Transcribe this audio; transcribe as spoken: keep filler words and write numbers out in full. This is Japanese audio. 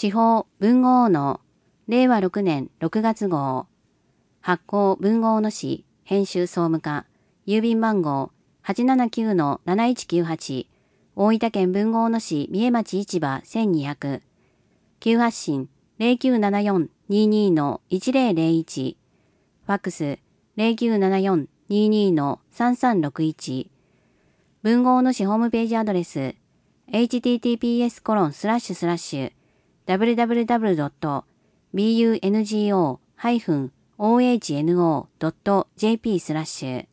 司法文豪のれいわろくねんろくがつ号。発行文豪の市編集総務課。郵便番号 はちななきゅうのなないちきゅうはち。大分県文豪の市三重町市場せんにひゃく。急発信 ゼロきゅうななよんにーにーのいちぜろぜろいち。ファックス ゼロきゅうななよんにーにーのさんさんろくいち。文豪の市ホームページアドレス エイチティーティーピーエスコロンスラッシュスラッシュダブリューダブリューダブリュードットビーユーエヌジーオーハイフンオーエイチエヌオードットジェーピー スラッシュ